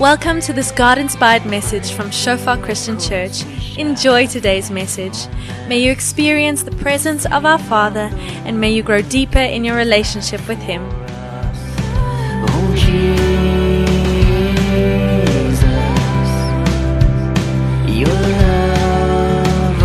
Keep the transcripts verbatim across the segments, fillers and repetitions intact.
Welcome to this God-inspired message from Shofar Christian Church. Enjoy today's message. May you experience the presence of our Father and may you grow deeper in your relationship with Him. Oh Jesus, your love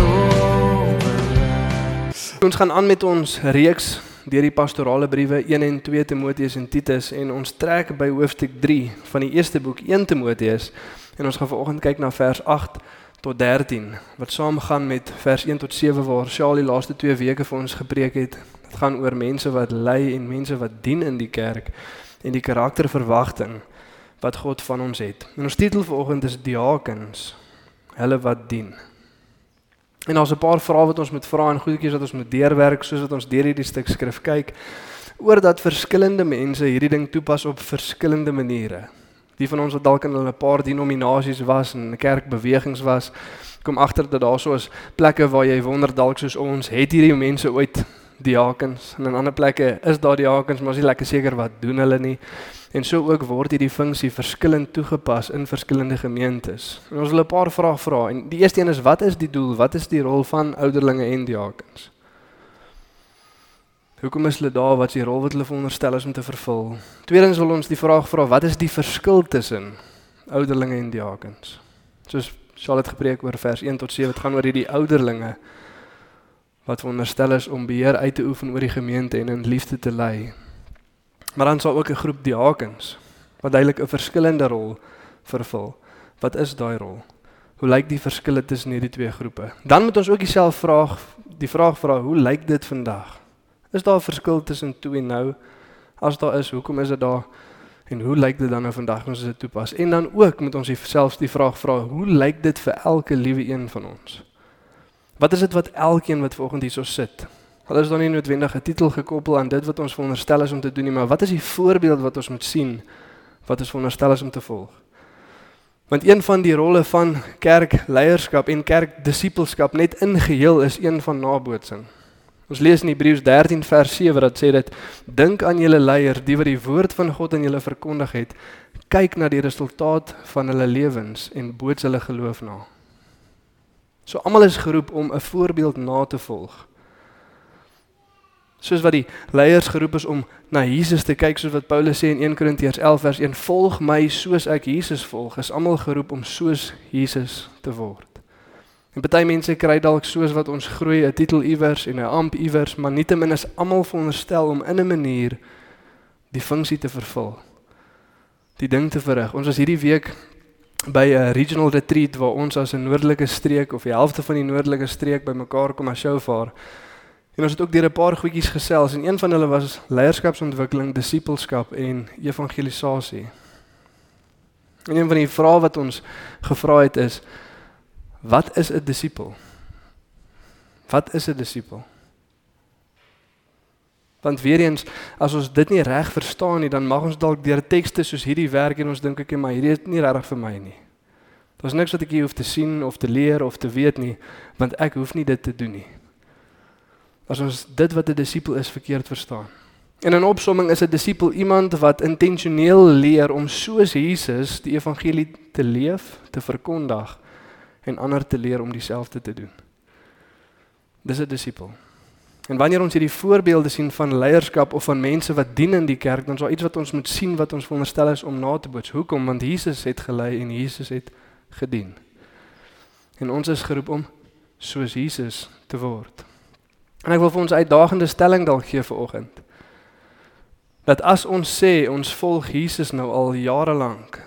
over. Ons gaan aan met ons reeks deur die pastorale briewe een en twee Timoteus en Titus en ons trek by hoofstuk drie van die eerste boek een Timoteus en ons gaan vanoggend kyk na vers agt tot dertien wat saamgaan met vers een tot sewe waar Charlie die laaste twee weke vir ons gepreek het. Dit gaan oor mense wat lei en mense wat dien in die kerk en die karakterverwagting wat God van ons het. En ons titel vanoggend is diakens, hulle wat dien. En daar's 'n paar vrae wat ons moet vra en goedjies wat ons moet deurwerk soos wat ons deur hierdie stuk skrif kyk oor dat verskillende mense hierdie ding toepas op verskillende maniere. Die van ons wat dalk in 'n paar denominasies was en kerkbewegings was, kom agter dat daar so is plekke waar jy wonder dalk soos ons, het hierdie mense ooit diakens en in ander plekke is daar diakens, maar ons is nie lekker seker wat doen hulle nie. En so ook word hierdie funksie verskillend toegepas in verskillende gemeentes. En ons wil 'n paar vrae vra. En die eerste een is, wat is die doel? Wat is die rol van ouderlinge en diakens? Hoekom is hulle daar? Wat is die rol wat hulle veronderstel is om te vervul? Tweedens wil ons die vraag vra, wat is die verskil tussen ouderlinge en diakens? Soos Charlotte gepreek oor vers een tot sewe, het gaan oor hierdie ouderlinge wat veronderstel is om beheer uit te oefen oor die gemeente en in liefde te lei. Maar dan sal ook 'n groep diakens wat duidelik 'n verskillende rol vervul. Wat is daai rol? Hoe lyk die verskille tussen hierdie twee groepe? Dan moet ons ook dieselfde vraag, die vraag vra, hoe lyk dit vandag? Is daar 'n verskil tussen toe en nou? As daar is, hoekom is dit daar? En hoe lyk dit dan nou vandag as ons dit toepas? En dan ook moet ons selfs die vraag vra, hoe lyk dit vir elke liewe een van ons? Wat is dit wat elkeen wat vanoggend hierso sit? Hulle is dan nie noodwendig 'n titel gekoppel aan dit wat ons veronderstel is om te doen nie, maar wat is die voorbeeld wat ons moet sien, wat ons veronderstel is om te volg? Want een van die rolle van kerkleierskap en kerkdisipelskap net in geheel is een van nabootsing. Ons lees in Hebreërs dertien vers sewe dat sê dit, dink aan julle leiers, die wat die woord van God aan julle verkondig het, kyk na die resultaat van hulle lewens en boots hulle geloof na. So almal is geroep om 'n voorbeeld na te volg. Soos wat die leiers geroep is om na Jesus te kyk, soos wat Paulus sê in een Korintiërs elf vers een, volg my soos ek Jesus volg, is almal geroep om soos Jesus te word. En party mense kry dalk soos wat ons groei 'n titel iewers en 'n amp iewers, maar nietemin is almal veronderstel om in 'n manier die funksie te vervul. Die ding te verrig. Ons was hierdie week by 'n regional retreat waar ons as 'n noordelike streek of die helfte van die noordelike streek bymekaar kom as Shofar. En ons het ook deur 'n paar goedjies gesels en een van hulle was leierskapsontwikkeling, disipelskap en evangelisasie. En een van die vrae wat ons gevra het is, wat is 'n disipel? Wat is 'n disipel? Want weer eens, as ons dit nie reg verstaan nie, dan mag ons dalk deur tekste soos hierdie werk en ons dink ek, maar hierdie is nie regtig vir my nie. Daar's niks wat ek hier hoef te sien of te leer of te weet nie, want ek hoef nie dit te doen nie. As ons dit wat 'n disipel is verkeerd verstaan. En in opsomming is 'n disipel iemand wat intentioneel leer om soos Jesus die evangelie te leef, te verkondig en ander te leer om dieselfde te doen. Dis 'n disipel. En wanneer ons hierdie voorbeelde sien van leierskap of van mense wat dien in die kerk, dan is daar iets wat ons moet sien wat ons veronderstel is om na te boots. Hoekom? Want Jesus het gelei en Jesus het gedien. En ons is geroep om soos Jesus te word. En ek wil vir ons uitdagende stelling dalk gee vanoggend. Dat as ons sê, ons volg Jesus nou al jare lank,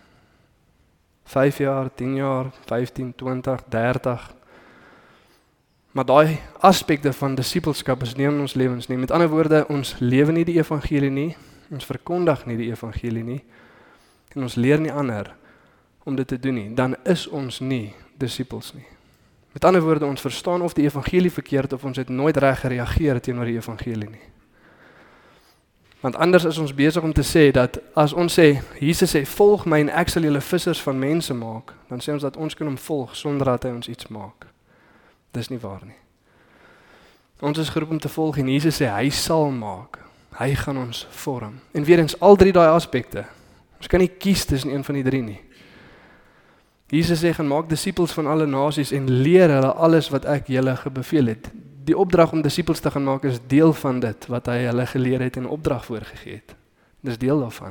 vyf jaar, tien jaar, vyftien, twintig, dertig, maar daai aspekte van disipelskap is nie in ons lewens nie. Met ander woorde, ons lewe nie die evangelie nie, ons verkondig nie die evangelie nie, en ons leer nie ander om dit te doen nie, dan is ons nie disipels nie. Met ander woorde, ons verstaan of die evangelie verkeerd of ons het nooit reg gereageer teenoor die evangelie nie. Want anders is ons besig om te sê dat as ons sê, Jesus sê, volg my en ek sal julle vissers van mense maak, dan sê ons dat ons kan hom volg sonder dat hy ons iets maak. Dis nie waar nie. Ons is geroep om te volg en Jesus sê, hy sal maak. Hy gaan ons vorm. En weer eens al drie daai aspekte. Ons kan nie kies tussen een van die drie nie. Jesus sê, gaan maak disippels van alle nasies en leer hulle alles wat ek julle gebeveel het. Die opdrag om disippels te gaan maak is deel van dit wat hy hulle geleer het en opdrag voorgegee het. Dis deel daarvan.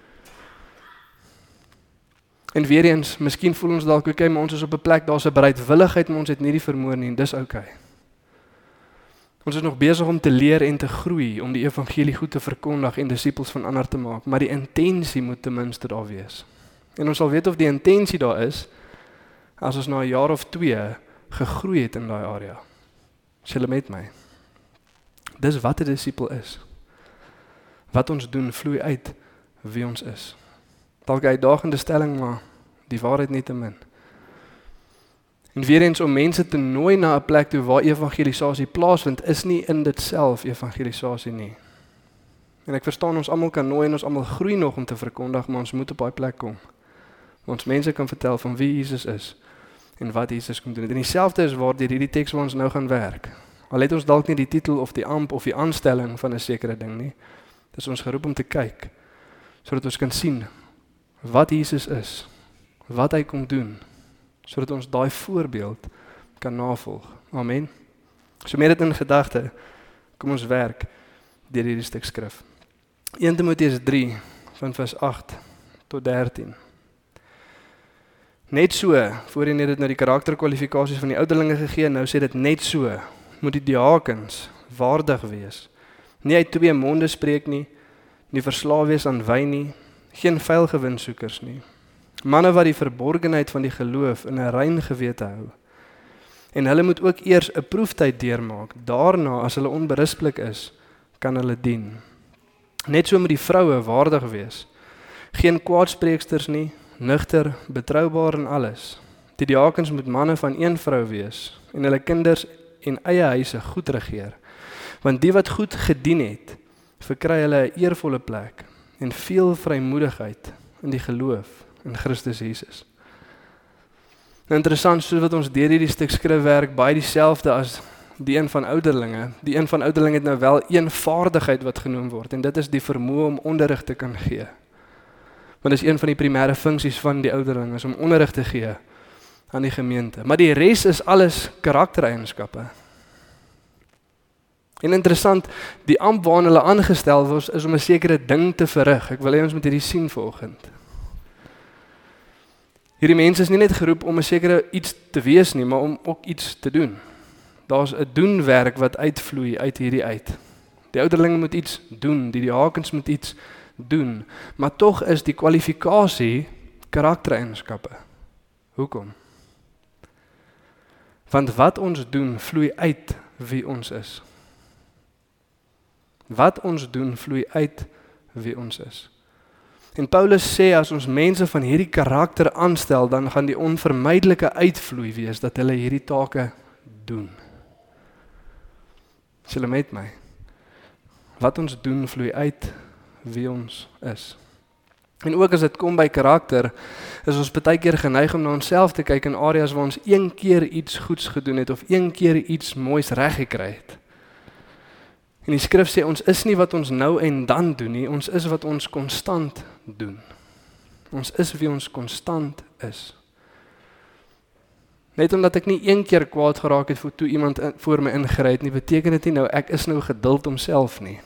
En weer eens, miskien voel ons dalk, okay, maar ons is op 'n plek, daar's 'n bereidwilligheid, maar ons het nie die vermoë nie, en dis okay. Ons is nog besig om te leer en te groei, om die evangelie goed te verkondig en disippels van ander te maak, maar die intensie moet ten minste daar wees. En ons sal weet of die intensie daar is, as ons na 'n jaar of twee gegroei het in daai area. Is julle met my? Dis wat 'n disipel is. Wat ons doen, vloei uit wie ons is. Dalk 'n uitdagende stelling, maar die waarheid nie te min. En weer eens om mense te nooi na 'n plek toe waar evangelisasie plaasvind, is nie in dit self evangelisasie nie. En ek verstaan ons almal kan nooi en ons almal groei nog om te verkondig, maar ons moet op daai plek kom. Ons mense kan vertel van wie Jesus is en wat Jesus kom doen. En dieselfde is waar hierdie teks waar ons nou gaan werk. Al het ons dalk nie die titel of die amp of die aanstelling van 'n sekere ding nie. Dis ons geroep om te kyk, sodat ons kan sien wat Jesus is, wat hy kom doen, sodat ons daai voorbeeld kan navolg. Amen. So met dit in gedagte, kom ons werk deur hierdie stuk skrif. Eerste Timoteus drie van vers agt tot dertien. Net so, voorheen het dit nou die karakterkwalifikasies van die ouderlinge gegee, nou sê dit net so, moet die diakens waardig wees. Nie uit twee monde spreek nie, nie verslaaf wees aan wyn nie, geen vuil gewinsoekers nie. Manne wat die verborgenheid van die geloof in 'n rein gewete hou. En hulle moet ook eers 'n proeftyd deurmaak. Daarna, as hulle onberispelik is, kan hulle dien. Net so moet die vroue waardig wees. Geen kwaadspreeksters nie, nugter, betroubaar in alles. Die diakens moet manne van een vrou wees en hulle kinders en eie huise goed regeer. Want die wat goed gedien het, verkry hulle 'n eervolle plek en veel vrymoedigheid in die geloof in Christus Jesus. Nou interessant, soos wat ons deur hierdie stuk skrifwerk baie dieselfde as die een van ouderlinge. Die een van ouderlinge het nou wel een vaardigheid wat genoem word en dit is die vermoë om onderrig te kan gee. Want dit is een van die primêre funksies van die ouderlinge, is om onderrig te gee aan die gemeente. Maar die res is alles karaktereienskappe. En interessant, die amp waarna hulle aangestel was, is om 'n sekere ding te verrig. Ek wil hê ons moet hierdie sien vanoggend. Hierdie mense is nie net geroep om 'n sekere iets te wees nie, maar om ook iets te doen. Daar's 'n doenwerk wat uitvloei uit hierdie uit. Die ouderlinge moet iets doen, die diakens moet iets doen, maar tog is die kwalifikasie karaktereienskappe. Hoekom? Want wat ons doen vloei uit wie ons is. Wat ons doen vloei uit wie ons is. En Paulus sê as ons mense van hierdie karakter aanstel, dan gaan die onvermydelike uitvloei wees dat hulle hierdie take doen. Is julle met my? Wat ons doen vloei uit wie ons is. En ook as dit kom by karakter, is ons baie keer geneig om na onsself te kyk in areas waar ons een keer iets goeds gedoen het of een keer iets moois reg gekry het. En die skrif sê ons is nie wat ons nou en dan doen nie, ons is wat ons konstant doen. Ons is wie ons konstant is. Net omdat ek nie een keer kwaad geraak het voor toe iemand in, voor my ingery het nie, beteken dit nie nou ek is nou geduld homself nie.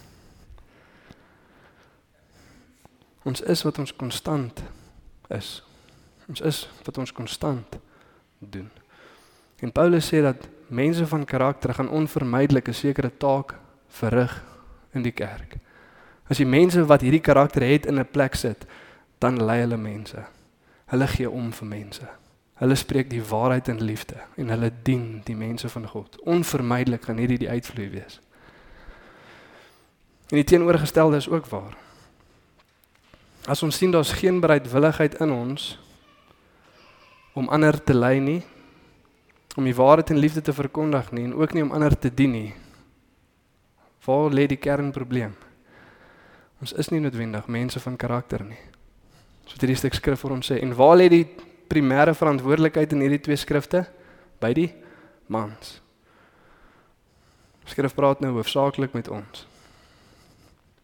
Ons is wat ons konstant is. Ons is wat ons konstant doen. En Paulus sê dat mense van karakter gaan onvermydelik 'n sekere taak verrig in die kerk. As die mense wat hierdie karakter het in 'n plek sit, dan lei hulle mense. Hulle gee om vir mense. Hulle spreek die waarheid in liefde en hulle dien die mense van God. Onvermydelik gaan hierdie die uitvloei wees. En die teenoorgestelde is ook waar. As ons sien daar's geen bereidwilligheid in ons om ander te lei nie, om die waarheid en liefde te verkondig nie en ook nie om ander te dien nie, waar lê die kernprobleem? Ons is nie noodwendig mense van karakter nie. So wat hierdie stuk skrif vir ons sê. En waar lê die primêre verantwoordelikheid in hierdie twee skrifte? By die mans. Skrif praat nou hoofsaaklik met ons.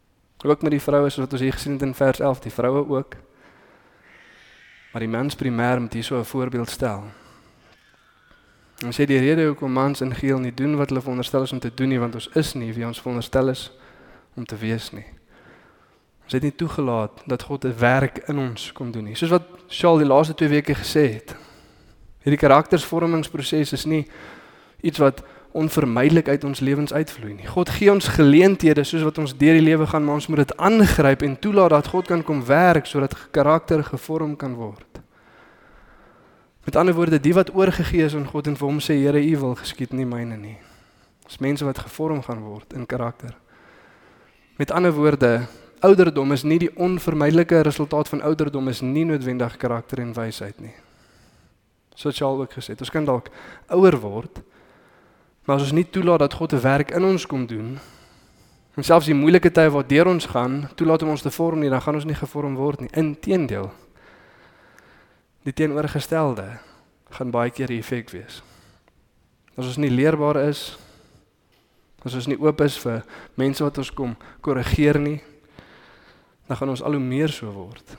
Ook met die vroue, soos wat ons hier gesien het in vers elf, die vroue ook. Maar die mens primêr moet hier so 'n voorbeeld stel. En sê die rede hoekom mans in geel nie doen wat hulle veronderstel is om te doen nie, want ons is nie wie ons veronderstel is om te wees nie. Ons het nie toegelaat dat God 'n werk in ons kom doen nie. Soos wat Charles die laaste twee weke gesê het. Hierdie karaktersvormingsproses is nie iets wat onvermydelik uit ons lewens uitvloei nie. God gee ons geleenthede soos wat ons deur die lewe gaan, maar ons moet dit aangryp en toelaat dat God kan kom werk sodat karakter gevorm kan word. Met ander woorde, die wat oorgegee is aan God en vir hom sê, Here, U wil geskied, nie myne nie. Dis mense wat gevorm gaan word in karakter. Met ander woorde, ouderdom is nie die onvermydelike resultaat van ouderdom is nie noodwendig karakter en wysheid nie. Soos Charles ook gesê het, ons kan dalk ouer word, maar as ons nie toelaat dat God 'n werk in ons kom doen, en selfs die moeilike tye wat deur ons gaan, toelaat om ons te vorm nie, dan gaan ons nie gevorm word nie. Inteendeel, die teenoorgestelde gaan baie keer die effek wees. As ons nie leerbaar is, as ons nie oop is vir mense wat ons kom korrigeer nie, dan gaan ons al hoe meer so word.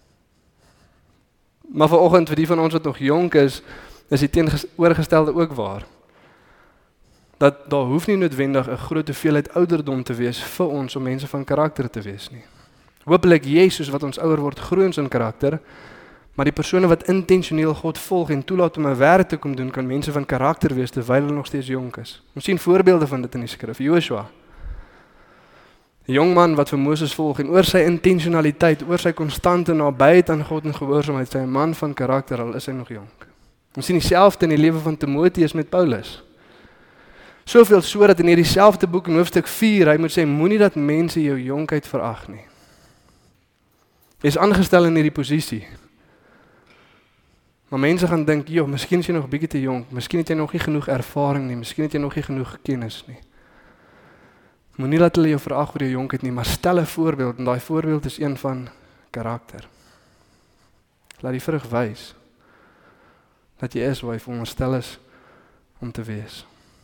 Maar vanoggend, vir die van ons wat nog jonk is, is die teenoorgestelde ook waar. Dat daar hoef nie noodwendig 'n groot hoeveelheid ouderdom te wees vir ons om mense van karakter te wees nie. Hoopelik Jesus wat ons ouer word, groei ons in karakter, maar die persone wat intentioneel God volg en toelaat om 'n werk te kom doen, kan mense van karakter wees terwyl hulle nog steeds jonk is. Ons sien voorbeelde van dit in die skrif. Joshua, 'n jong man wat vir Moses volg en oor sy intentionaliteit, oor sy konstante nabyheid aan God en gehoorsaamheid, sy 'n man van karakter, al is hy nog jonk. Ons sien dieselfde in die lewe van Timoteus met Paulus. Soveel so dat in hierdie selfde boek in hoofstuk vier, hy moet sê, moenie dat mense jou jonkheid verag nie. Jy is aangestel in hierdie posisie. Maar mense gaan dink, joh, miskien is jy nog 'n bietjie te jonk, miskien het jy nog nie genoeg ervaring nie, miskien het jy nog nie genoeg kennis nie. Moenie laat hulle jou verag oor jou jonkheid nie, maar stel 'n voorbeeld, en daai voorbeeld is een van karakter. Laat die vrug wys dat jy is waar jy veronderstel is om te wees.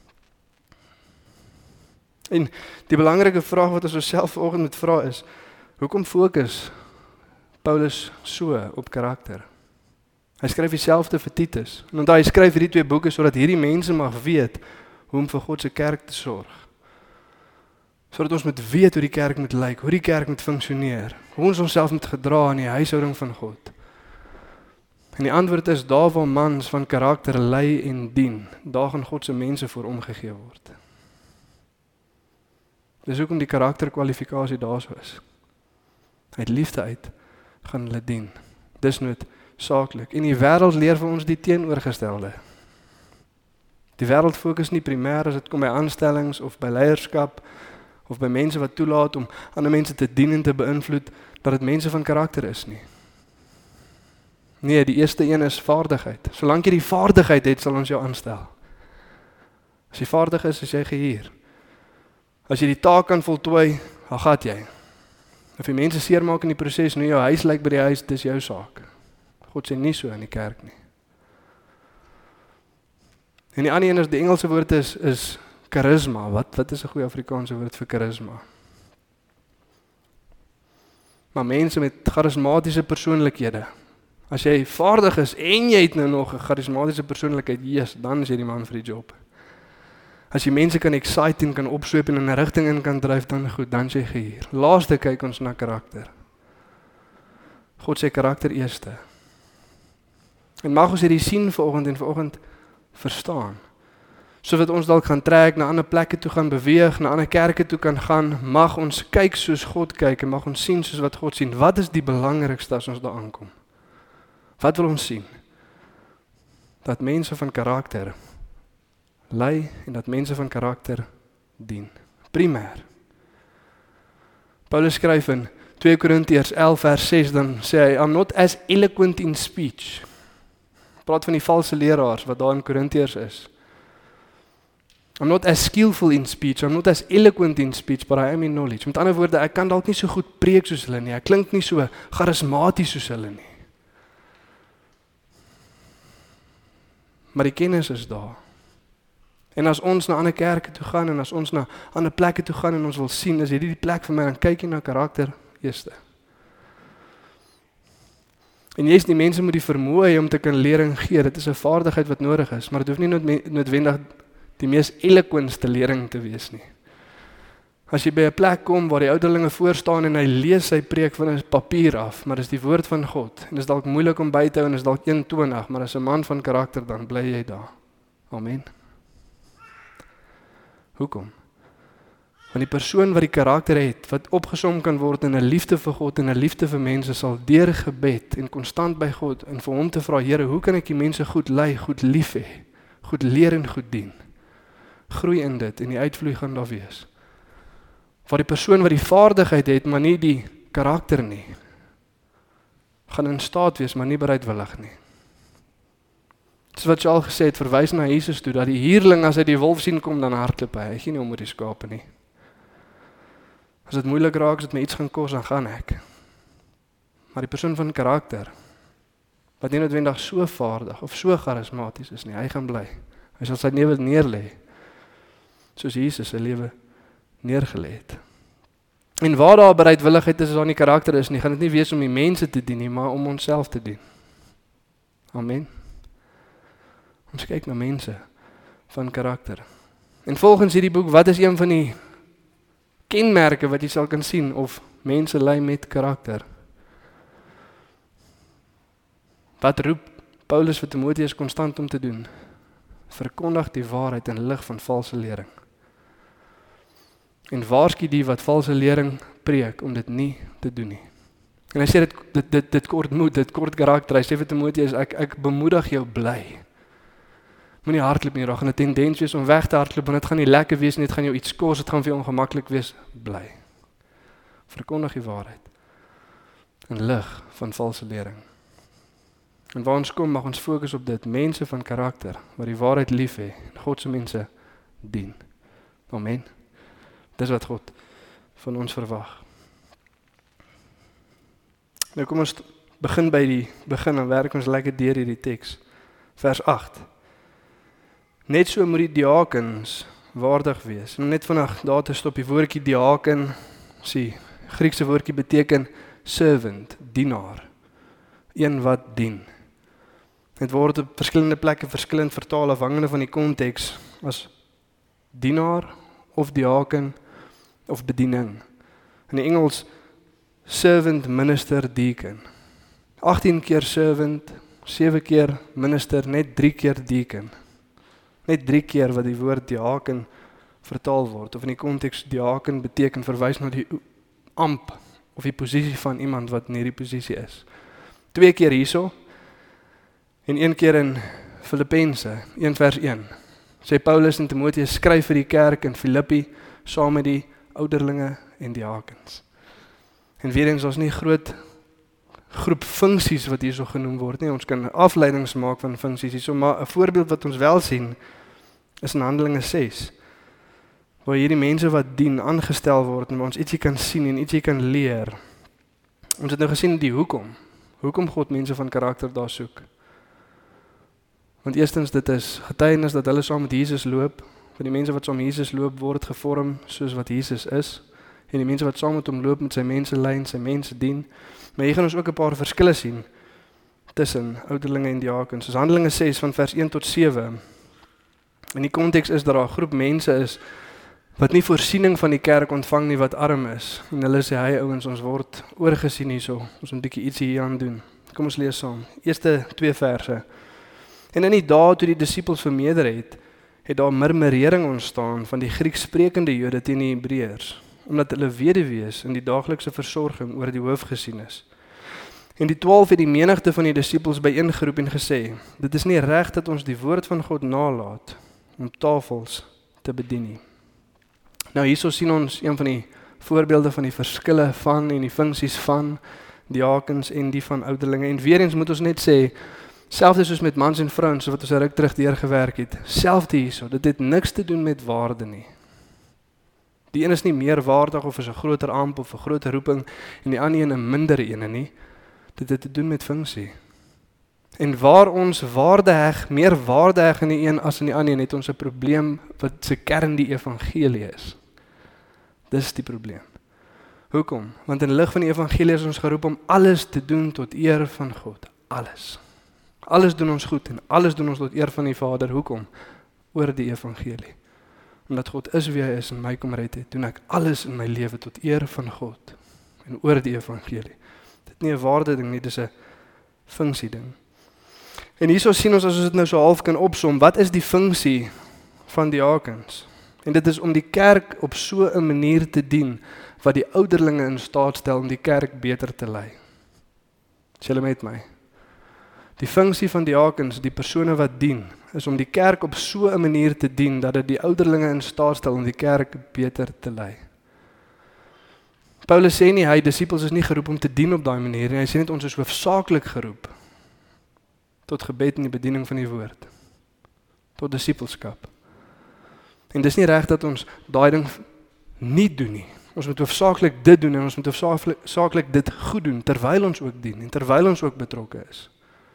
En die belangrike vraag wat ons osself vanoggend moet vra is, hoekom fokus Paulus so op karakter? Hy skryf dieselfde vir Titus. En onthou, hy skryf hierdie twee boeke sodat hierdie mense mag weet hoe om vir God se kerk te sorg. Sodat ons moet weet hoe die kerk moet lyk, hoe die kerk moet funksioneer, hoe ons onsself moet gedra in die huishouding van God. En die antwoord is, daar waar mans van karakter lei en dien, daar gaan God se mense voor omgegee word. Dis hoekom die karakterkwalifikasie daar so is. Uit liefde uit gaan hulle dien. Dis noodsaaklik. En die wêreld leer vir ons die teenoorgestelde. Die wêreld fokus nie primêr as dit kom by aanstellings of by leierskap of by mense wat toelaat om ander mense te dien en te beïnvloed, dat dit mense van karakter is nie. Nee, die eerste een is vaardigheid. Solank jy die vaardigheid het, sal ons jou aanstel. As jy vaardig is, is jy gehuur. As jy die taak kan voltooi, dan gaan jy. Of jy mense seermaak in die proses, nou jou huis lyk by die huis, dis jou saak. God sê nie so in die kerk nie. En die ander een is, die Engelse woord is, is charisma. Wat, wat is 'n goeie Afrikaanse woord vir charisma? Maar mense met charismatiese persoonlikhede. As jy vaardig is en jy het nou nog 'n charismatiese persoonlikheid, yes, dan is jy die man vir die job. As jy mense kan excite en kan opsweep en in 'n rigting in kan dryf, dan goed, dan is jy gehuur. Laaste kyk ons na karakter. God sê karakter eerste. En mag ons hierdie sien vanoggend en vanoggend verstaan. Sodat ons dalk gaan trek, na ander plekke toe gaan beweeg, na ander kerke toe kan gaan, mag ons kyk soos God kyk en mag ons sien soos wat God sien. Wat is die belangrikste as ons daar aankom? Wat wil ons sien? Dat mense van karakter lei en dat mense van karakter dien. Primêr. Paulus skryf in twee Korintiërs elf vers ses, dan sê hy, I'm not as eloquent in speech. Praat van die valse leraars wat daar in Korintiërs is. I'm not as skillful in speech, I'm not as eloquent in speech, but I am in knowledge. Met ander woorde, ek kan dalk nie so goed preek soos hulle nie, ek klink nie so charismaties soos hulle nie. Maar die kennis is daar. En as ons na ander kerke toe gaan en as ons na ander plekke toe gaan en ons wil sien, is hierdie die plek vir my, dan kyk jy na karakter eerste. En jy is die mense moet die vermoë om te kan lering gee, dit is 'n vaardigheid wat nodig is, maar dit hoef nie noodwendig die mees eloquentste lering te wees nie. As jy by 'n plek kom waar die ouderlinge voor staan en hy lees sy preek van 'n papier af, maar dis die woord van God, en dis dalk moeilik om by te hou en is dalk eentonig, maar as 'n man van karakter, dan bly jy daar. Amen. Hoekom? Want die persoon wat die karakter het, wat opgesom kan word in 'n liefde vir God en 'n liefde vir mense, sal deur gebed en konstant by God en vir hom te vra, Here, hoe kan ek die mense goed lei, goed lief hê, goed leer en goed dien? Groei in dit en die uitvloei gaan daar wees. Waar die persoon wat die vaardigheid het, maar nie die karakter nie, gaan in staat wees, maar nie bereidwillig nie. Dis wat jy al gesê het, verwys na Jesus toe, dat die huurling as hy die wolf sien kom, dan hardloop hy, hy gee nie om oor die skape nie. As dit moeilik raak, as dit my iets gaan kos, dan gaan ek. Maar die persoon van karakter, wat nie noodwendig so vaardig of so charismaties is nie, hy gaan bly. Hy sal sy lewe neerlê, soos Jesus sy lewe neergelê het. En waar daar bereidwilligheid is, as daar nie karakter is nie, gaan dit nie wees om die mense te dien nie, maar om onsself te dien. Amen. Ons kyk na mense van karakter. En volgens hierdie boek, wat is een van die kenmerke wat jy sal kan sien of mense lei met karakter? Wat roep Paulus vir Timoteus konstant om te doen? Verkondig die waarheid in lig van valse lering. En waarsku die wat valse lering preek om dit nie te doen nie. En hy sê dit dit dit, dit kort moed, dit kort karakter. Hy sê vir Timoteus, ek ek bemoedig jou bly. Moenie hardloop nie, daar gaan 'n tendens wees om weg te hardloop, want dit gaan nie lekker wees nie, dit gaan jou iets kos, dit gaan vir jou ongemaklik wees, bly. Verkondig die waarheid in lig van valse lering. En waar ons kom, mag ons fokus op dit, mense van karakter, wat die waarheid lief hê, en God se mense dien. Amen. Dis wat God van ons verwag. Nou kom ons begin by die begin, en werk ons lekker deur hierdie teks. Vers agt. Net so moet die diakens waardig wees. En net vandag daar te stop, die woordjie diaken, sien, Griekse woordjie beteken servant, dienaar. Een wat dien. Dit word op verskillende plekke verskillend vertaal afhangende van die konteks as dienaar of diaken of bediening. In die Engels servant, minister, deacon. agttien keer servant, sewe keer minister, net drie keer deacon. Net drie keer wat die woord diaken vertaal word, of in die konteks diaken beteken verwys na die amp, of die posisie van iemand wat in hierdie posisie is. Twee keer hierso, en een keer in Filippense, een vers een, sê Paulus en Timoteus, skryf vir die kerk in Filippi, saam met die ouderlinge en diakens. En weer eens, ons nie groot groep funksies wat hier so genoem word nie, ons kan afleidings maak van funksies hier so, maar 'n voorbeeld wat ons wel sien, is in Handelinge ses, waar hierdie mense wat dien, aangestel word, en waar ons ietsie kan sien en ietsie kan leer. Ons het nou gesien die hoekom, hoekom God mense van karakter daar soek. Want eerstens, dit is getuienis dat hulle saam met Jesus loop, van die mense wat saam met Jesus loop, word gevorm soos wat Jesus is, en die mense wat saam met hom loop, met sy mense lei en sy mense dien. Maar hier gaan ons ook 'n paar verskille sien, tussen ouderlinge en diakens. Soos Handelinge ses van vers een tot sewe, in die konteks is dat daar 'n groep mense is, wat nie voorsiening van die kerk ontvang nie, wat arm is, en hulle sê, hy ouens, ons word oorgesien hierso, ons moet 'n bietjie ietsie hier aan doen. Kom ons lees saam, eerste twee verse. En in die dae toe die disippels vermeerder het, het daar murmurering ontstaan van die Grieksprekende Jode teen die Hebreërs, omdat hulle weduwees in die daaglikse versorging oor die hoof gesien is. En die twaalf het die menigte van die disippels byeengeroep en gesê, dit is nie reg dat ons die woord van God nalaat, om tafels te bedien nie. Nou hierso sien ons een van die voorbeelde van die verskille van en die funksies van diakens en die van ouderlinge. En weer eens moet ons net sê, selfs soos met mans en vrouens, wat ons 'n ruk terug deurgewerk het, selfde hierso, dit het niks te doen met waarde nie. Die een is nie meer waardig of is 'n groter amp of 'n groter roeping en die ander een 'n minder ene nie. Dit het te doen met funksie. En waar ons waarde heg, meer waarde heg in die een as in die ander, het ons 'n probleem wat se kern die evangelie is. Dis die probleem. Hoekom? Want in lig van die evangelie is ons geroep om alles te doen tot eer van God. Alles. Alles doen ons goed en alles doen ons tot eer van die Vader. Hoekom? Oor die evangelie. Omdat God is wie hy is en my kom red het, doen ek alles in my lewe tot eer van God en oor die evangelie. Dit is nie 'n waarde ding nie, dit is 'n funksie ding. En hierso sien ons as ons dit nou so half kan opsom, wat is die funksie van diakens? En dit is om die kerk op so 'n manier te dien wat die ouderlinge in staat stel om die kerk beter te lei. Is julle met my? Die funksie van diakens, die persone wat dien, is om die kerk op so 'n manier te dien dat dit die ouderlinge in staat stel om die kerk beter te lei. Paulus sê nie hy disippels is nie geroep om te dien op daai manier nie, hy sê net ons is hoofsaaklik geroep tot gebed en die bediening van die woord, tot disippelskap. En dis nie reg dat ons daai ding nie doen nie. Ons moet hoofsaaklik dit doen en ons moet hoofsaaklik dit goed doen, terwyl ons ook dien en terwyl ons ook betrokke is.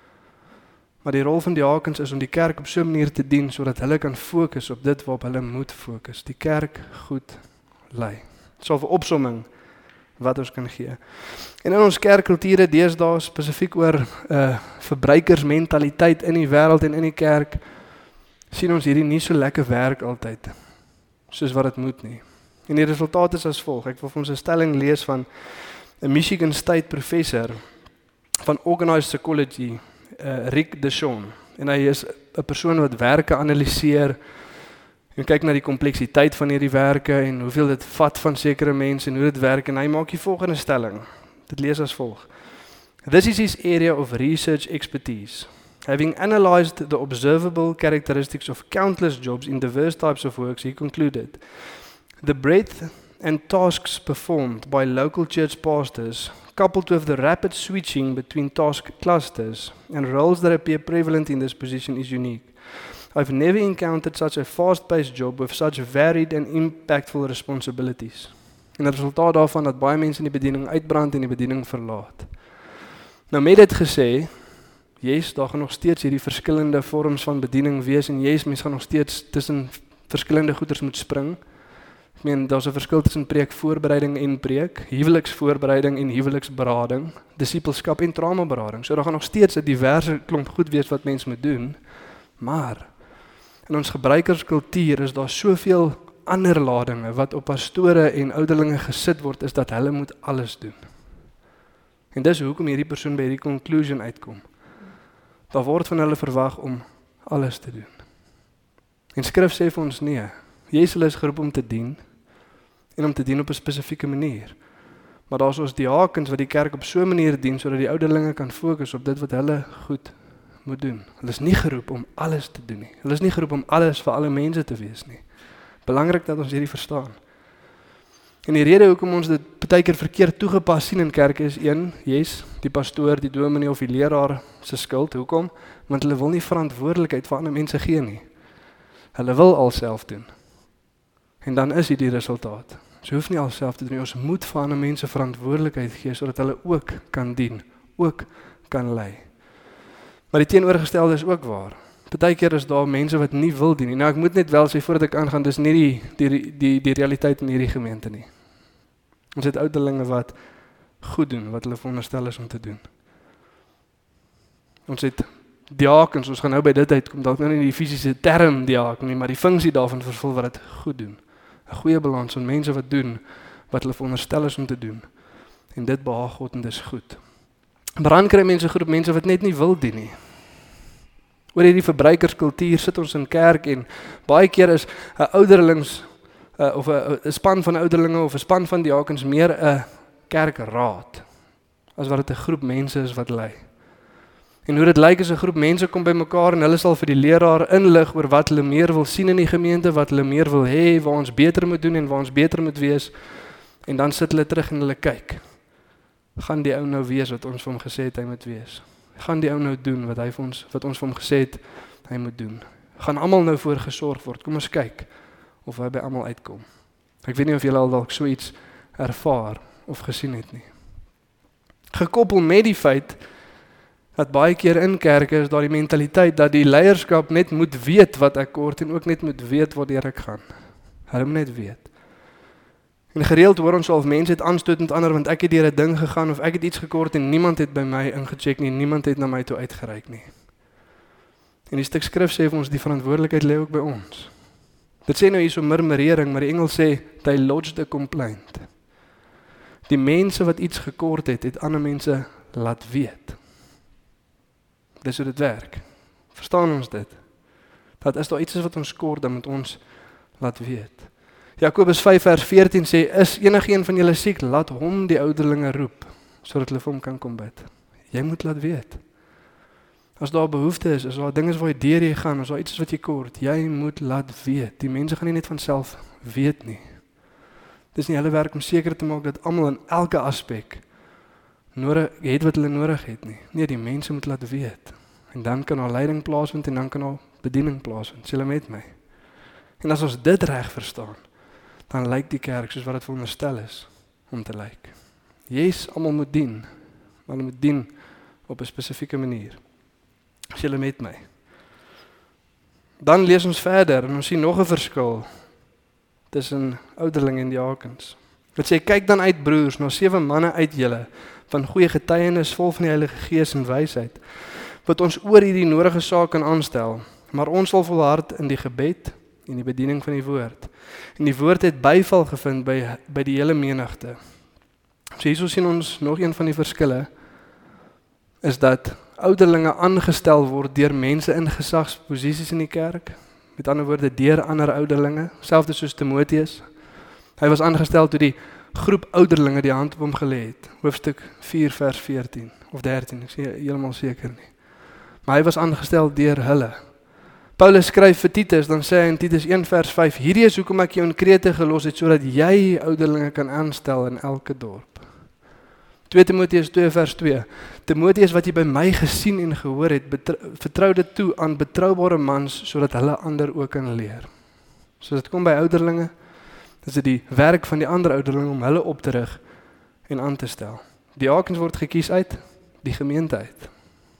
Maar die rol van diakens is om die kerk op so 'n manier te dien, sodat hulle kan fokus op dit waarop hulle moet fokus, die kerk goed lei. So 'n opsomming wat ons kan gee. En in ons kerkkulture deesdae spesifiek oor uh, verbruikersmentaliteit in die wêreld en in die kerk, sien ons hierdie nie so lekker werk altyd, soos wat dit moet nie. En die resultaat is as volg. Ek wil vir ons 'n stelling lees van 'n Michigan State professor van Organized Psychology, uh, Rick DeShawn. En hy is 'n persoon wat werke analiseer en kyk na die kompleksiteit van hierdie werke en hoeveel dit vat van sekere mense en hoe dit werk. En hy maak die volgende stelling. Dit lees as volg. This is his area of research expertise. Having analyzed the observable characteristics of countless jobs in diverse types of works, he concluded, the breadth and tasks performed by local church pastors, coupled with the rapid switching between task clusters and roles that appear prevalent in this position, is unique. I've never encountered such a fast-paced job with such varied and impactful responsibilities. En het resultaat daarvan dat baie mense in die bediening uitbrand en die bediening verlaat. Nou met dit gesê, yes, daar gaan nog steeds hierdie verskillende vorms van bediening wees en yes, mense gaan nog steeds tussen verskillende goeders moet spring. Ek meen, daar's 'n verskil tussen preekvoorbereiding en preek, huweliksvoorbereiding en huweliksberading, disippelskap en traumaberading. So daar gaan nog steeds 'n diverse klomp goed wees wat mense moet doen, maar in ons gebruikerskultuur is daar soveel ander ladinge wat op pastore en ouderlinge gesit word, is dat hulle moet alles doen. En dis hoekom hierdie persoon by hierdie conclusion uitkom. Daar word van hulle verwag om alles te doen. En skrif sê vir ons nee, Jesus is geroep om te dien en om te dien op 'n spesifieke manier. Maar daar's ons diakens wat die kerk op so 'n manier dien sodat die ouderlinge kan fokus op dit wat hulle goed moet doen. Hulle is nie geroep om alles te doen nie. Hulle is nie geroep om alles vir alle mense te wees nie. Belangrik dat ons hierdie verstaan. En die rede hoekom ons dit baie keer verkeerd toegepas sien in kerke is een, yes, die pastoor, die dominee of die leraar se skuld. Hoekom? Want hulle wil nie verantwoordelikheid vir ander mense gee nie. Hulle wil alself doen. En dan is dit die resultaat. Ons hoef nie alself te doen nie. Ons moet vir ander mense verantwoordelikheid gee sodat hulle ook kan dien, ook kan lei. Maar die teenoorgestelde is ook waar. Partykeer is daar mense wat nie wil dien nie. Nou ek moet net wel sê voordat ek aangaan, dis nie die die die die realiteit in hierdie gemeente nie. Ons het ouderlinge wat goed doen wat hulle veronderstel is om te doen. Ons het diakens, ons gaan nou by dit uitkom, dalk nou nie die fisiese term diaken nie, maar die funksie daarvan vervul wat dit goed doen. 'n Goeie balans van mense wat doen wat hulle veronderstel is om te doen. En dit behaag God en dis goed. Maar dan kry mense groep mense wat net nie wil dien nie. Oor hierdie verbruikerskultuur sit ons in kerk en baie keer is 'n ouderlings uh, of 'n span van ouderlinge of 'n span van diakens meer 'n kerkraad as wat dit 'n groep mense is wat lei. En hoe dit lyk is 'n groep mense kom bymekaar en hulle sal vir die leraar inlig oor wat hulle meer wil sien in die gemeente, wat hulle meer wil hê, waar ons beter moet doen en waar ons beter moet wees. En dan sit hulle terug en hulle kyk. Gaan die ou nou wees wat ons vir hom gesê het hy moet wees? Gaan die ou nou doen wat hy vir ons wat ons vir hom gesê het hy moet doen? Gaan almal nou voor gesorg word? Kom ons kyk of hy by almal uitkom. Ek weet nie of julle al dalk so iets ervaar of gesien het nie. Gekoppel met die feit dat baie keer in kerke is daar die mentaliteit dat die leierskap net moet weet wat ek kort en ook net moet weet waar ek gaan. Hulle moet net weet. En gereeld hoor ons al of mense het aanstoot met ander, want ek het deur 'n ding gegaan, of ek het iets gekort en niemand het by my ingecheck nie, niemand het na my toe uitgereik nie. En die stuk skrif sê vir ons, die verantwoordelikheid lê ook by ons. Dit sê nou hier so murmurering, maar die Engels sê, they lodged a complaint. Die mense wat iets gekort het, het ander mense laat weet. Dis hoe dit werk. Verstaan ons dit? Dat as daar iets is wat ons kort, dan moet ons laat weet. Jakobus vyf vers veertien sê, is enigeen van julle siek, laat hom die ouderlinge roep, sodat hulle vir hom kan kom bid. Jy moet laat weet. As daar behoefte is, as daar dinge is waar jy deur jy gaan, as daar iets is wat jy kort, jy moet laat weet. Die mense gaan nie net van self weet nie. Dis nie hulle werk om seker te maak dat almal in elke aspek nodig het wat hulle nodig het nie. Nee, die mense moet laat weet. En dan kan al leiding plaasvind en dan kan al bediening plaasvind. Sê hulle met my. En as ons dit reg verstaan, dan lyk die kerk soos wat dit veronderstel is om te lyk. Yes, almal moet dien, maar hulle moet dien op 'n spesifieke manier. As julle met my. Dan lees ons verder en ons sien nog 'n verskil tussen ouderlinge en diakens. Dit sê, kyk dan uit broers, na sewe manne uit julle, van goeie getuienis, vol van die Heilige Gees en wysheid, wat ons oor hierdie nodige saak kan aanstel, maar ons sal volhard in die gebed en die bediening van die woord. En die woord het byval gevind by, by die hele menigte. So hierso sien ons nog een van die verskille, is dat ouderlinge aangestel word deur mense in gesagsposisies in die kerk, met ander woorde deur ander ouderlinge, selfs soos Timoteus. Hy was aangestel toe die groep ouderlinge die hand op hom gelê het, hoofstuk vier vers veertien of dertien, ek sê heeltemal seker nie. Maar hy was aangestel deur hulle. Paulus skryf vir Titus, dan sê hy in Titus een vers vyf, hierdie is hoekom ek jou in Krete gelos het, sodat jy ouderlinge kan aanstel in elke dorp. twee Timoteus twee vers twee, Timoteus wat jy by my gesien en gehoor het, vertrou dit toe aan betroubare mans, sodat hulle ander ook kan leer. So dit kom by ouderlinge, dis dit die werk van die ander ouderlinge om hulle op te rig en aan te stel. Diakens word gekies uit die gemeente uit.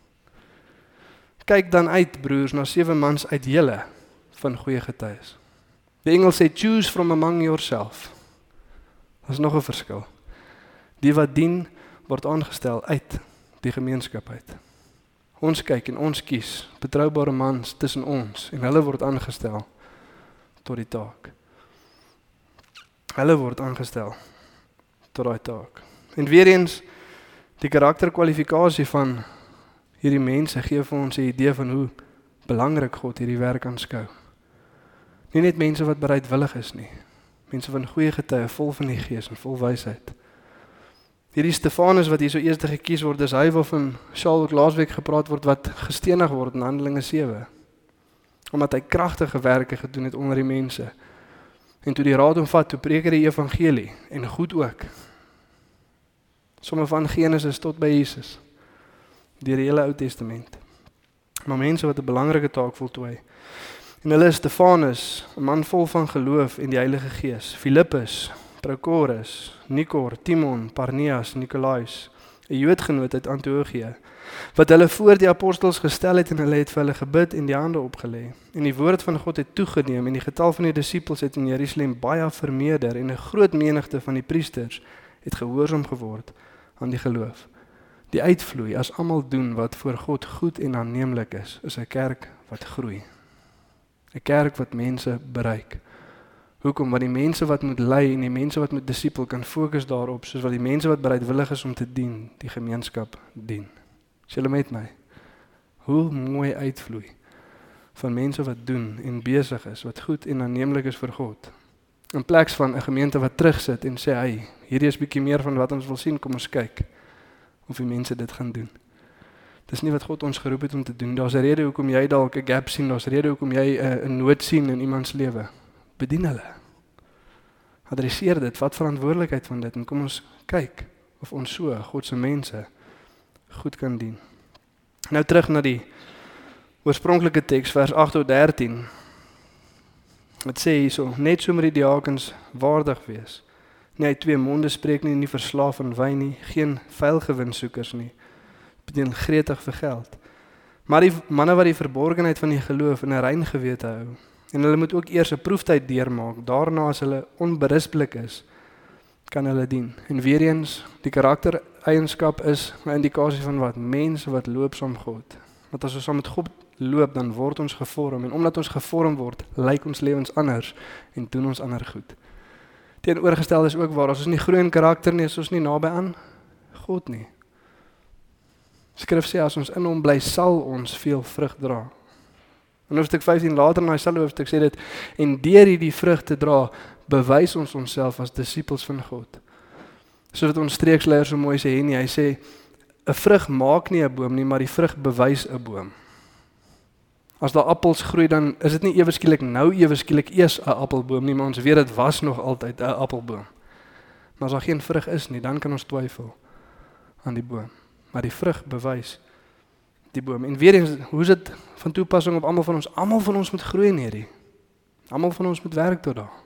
Kyk dan uit, broers, na sewe mans uit julle van goeie getuies. Die Engels sê, choose from among yourself. Dat is nog 'n verskil. Die wat dien, word aangestel uit die gemeenskap uit. Ons kyk en ons kies betroubare mans tussen ons en hulle word aangestel tot die taak. Hulle word aangestel tot daai taak. En weer eens, die karakterkwalifikasie van hierdie mense gee vir ons 'n idee van hoe belangrik God hierdie werk aanskou. Nie net mense wat bereidwillig is nie, mense van goeie getuie, vol van die Gees en vol wysheid. Hierdie Stefanus wat hier so eers gekies word, is hy waarvan Charles ook laasweek gepraat word, wat gestenig word in Handelinge sewe. Omdat hy kragtige werke gedoen het onder die mense. En toe die raad omvat, toe preek hy die evangelie, en goed ook. Somme van Genesis tot by Jesus, deur die hele Ou Testament. Maar mense wat 'n belangrike taak voltooi. En hulle is Stefanus, 'n man vol van geloof en die Heilige Gees, Filippus, Prochorus, Nikor, Timon, Parneas, Nicolaas, 'n Joodgenoot uit Antiochië, wat hulle voor die apostels gestel het en hulle het vir hulle gebid en die hande opgelê. En die woord van God het toegeneem en die getal van die disippels het in Jerusalem baie vermeerder en 'n groot menigte van die priesters het gehoorsaam geword aan die geloof. Die uitvloei as almal doen wat voor God goed en aanneemlik is, is 'n kerk wat groei. 'n Kerk wat mense bereik. Hoekom? Want die mense wat moet lei en die mense wat moet disipel kan fokus daarop, soos wat die mense wat bereidwillig is om te dien, die gemeenskap dien. Is julle met my? Hoe mooi uitvloei van mense wat doen en besig is, wat goed en aanneemlik is vir God. In plaas van 'n gemeente wat terugsit en sê, hey, hierdie is bietjie meer van wat ons wil sien, kom ons kyk of die mense dit gaan doen. Dis nie wat God ons geroep het om te doen. Daar's 'n rede hoekom jy dalk 'n gap sien, daar's 'n rede hoekom jy 'n nood sien in iemand se lewe. Bedien hulle. Adresseer dit, wat verantwoordelikheid van dit en kom ons kyk of ons so God se mense goed kan dien. Nou terug na die oorspronklike teks vers agt tot dertien. Dit sê hierso, net so moet die diakens waardig wees. Nie uit twee monde spreek nie, nie verslaaf aan wyn nie, geen vuil gewinsoekers nie. beteken gretig vir geld. Maar die manne wat die verborgenheid van die geloof in 'n rein gewete hou, en hulle moet ook eers 'n proeftyd deurmaak, daarna as hulle onberispelik is, kan hulle dien. En weer eens, die karaktereienskap is 'n indikasie van wat? Mense wat loop saam God. Want as ons saam met God loop, dan word ons gevorm, en omdat ons gevorm word, lyk ons lewens anders, en doen ons ander goed. Teenoorgestel is ook waar, as ons nie groei in karakter nie, is ons nie naby aan God nie. Skrif sê, as ons in hom bly, sal ons veel vrug dra. In hoofstuk vyftien later, in dieselfde hoofstuk sê dit, en deur hierdie vrug te dra, bewys ons onsself as disippels van God. So wat ons streeksleier so mooi sê, nie, hy sê, 'n vrug maak nie 'n boom nie, maar die vrug bewys 'n boom. As daar appels groei, dan is dit nie ewe skielik nou ewe skielik eers 'n appelboom nie, maar ons weet dit was nog altyd 'n appelboom. Maar as daar geen vrug is nie, dan kan ons twyfel aan die boom. Maar die vrug bewys die boom. En weer eens, hoe is dit van toepassing op almal van ons? Almal van ons moet groei in hierdie. Almal van ons moet werk tot daar.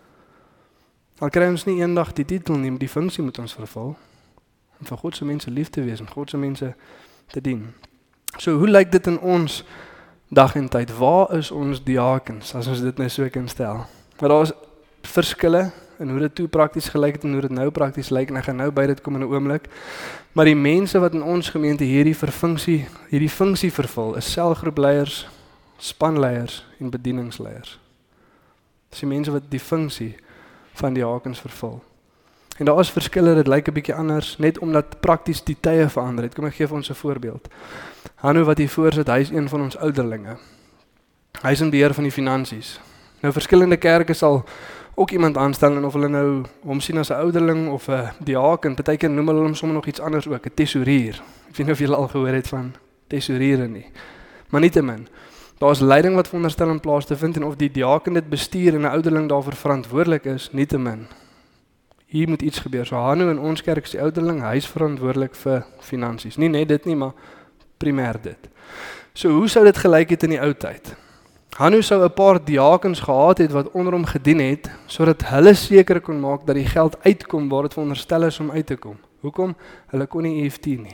Al kry ons nie eendag die titel nie, maar die funksie moet ons vervul. Om vir God se mense lief te wees en God se mense te dien. So hoe lyk dit in ons dag en tyd? Waar is ons diakens, as ons dit nou so kan stel? Maar daar is verskille in hoe dit toe prakties gelyk het en hoe dit nou prakties lyk, en ek gaan nou by dit kom in 'n oomblik. Maar die mense wat in ons gemeente hierdie verfunksie, hierdie funksie vervul, is selgroepleiers, spanleiers en bedieningsleiers. Dis die mense wat die funksie van diakens vervul. En daar is verskille, dit lyk 'n bietjie anders, net omdat prakties die tye verander het. Kom ek gee vir ons 'n voorbeeld. Hanno wat hier voor sit, hy is een van ons ouderlinge. Hy is in beheer van die finansies. Nou verskillende kerke sal ook iemand aanstel, en of hulle nou hom sien as 'n ouderling of 'n diaken, partykeer noem hulle hom sommer nog iets anders ook, 'n tesourier. Ek weet nie of julle al gehoor het van tesouriere nie. Maar nietemin, daar is leiding wat veronderstel in plaas te vind, en of die diaken dit bestuur en 'n ouderling daarvoor verantwoordelik is, nietemin. Hier moet iets gebeur. So Hanno in ons kerk is die ouderling, hy is verantwoordelik vir finansies. Nie net dit nie, maar primêr dit. So hoe sou dit gelyk het in die ou tyd? Hanno sou 'n paar diakens gehad het wat onder hom gedien het, sodat hulle seker kon maak dat die geld uitkom waar dit veronderstel is om uit te kom. Hoekom? Hulle kon nie E F T nie.